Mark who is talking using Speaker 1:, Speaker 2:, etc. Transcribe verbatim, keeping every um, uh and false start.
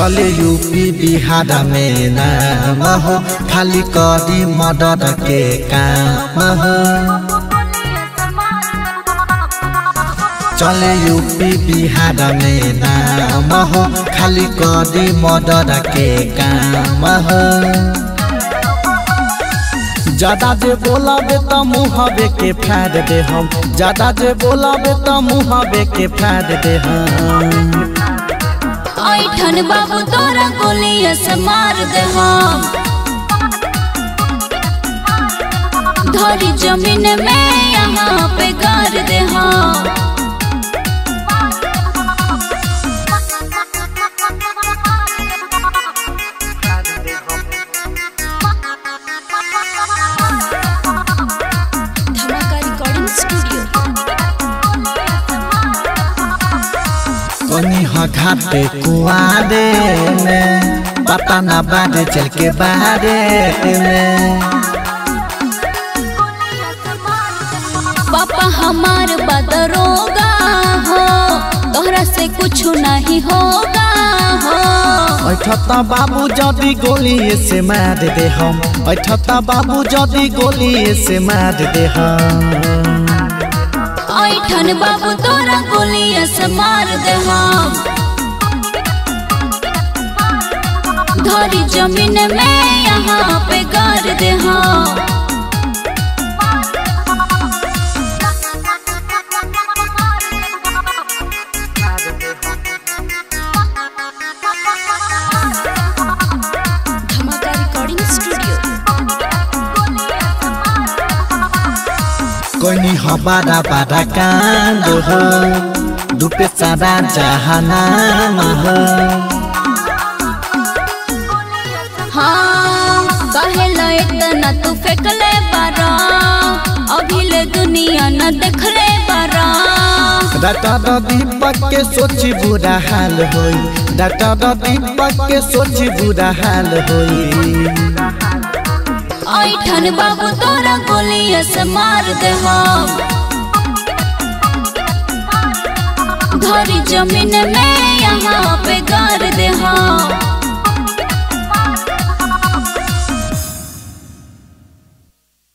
Speaker 1: चले यूपी बिहार में नाम हो खाली करी मर्डर के काम हो। चले यूपी बिहार में नाम हो खाली करी मर्डर के काम हो। ज्यादा जे बोलाबे त मुहावे के फाड़ दे हम, ज्यादा जे बोलाबे त मुहावे के फाड़ दे हम।
Speaker 2: ऐठन बाबू तोरा गोलिया से मार दे हम, धरी जमीन में यहाँ पे गाड़ दे हम।
Speaker 1: कनी घाटे कुआरे में पता न बारे चल के बारे में।
Speaker 2: पापा हमार बदरोगा हो, तोहरा से कुछ नहीं होगा हो।
Speaker 1: ऐठता बाबू जदी गोली से मार दे हम, ऐठता बाबू जदी गोली से मार दे हम।
Speaker 2: ऐठन बाबू तोरा गोलिया से मार दे हम, धरी जमीन में यहाँ पे गाड़ दे हम। धमाका रिकॉर्डिंग स्टूडियो।
Speaker 1: कोनी हबारा बारा कांड हो दुपे सारा जहानाम हो।
Speaker 2: हाँ कहेला इतना तू फेंकले बारा, अभी ले दुनिया न देखले बारा।
Speaker 1: डॉक्टर दीपक के सोची बुरा हाल होई, डॉक्टर दीपक के सोची बुरा हाल होई।
Speaker 2: ऐठन बाबू तोरा गोलिया से मार दे हम, धरी जमीन में यहाँ पे गाड़ दे हम।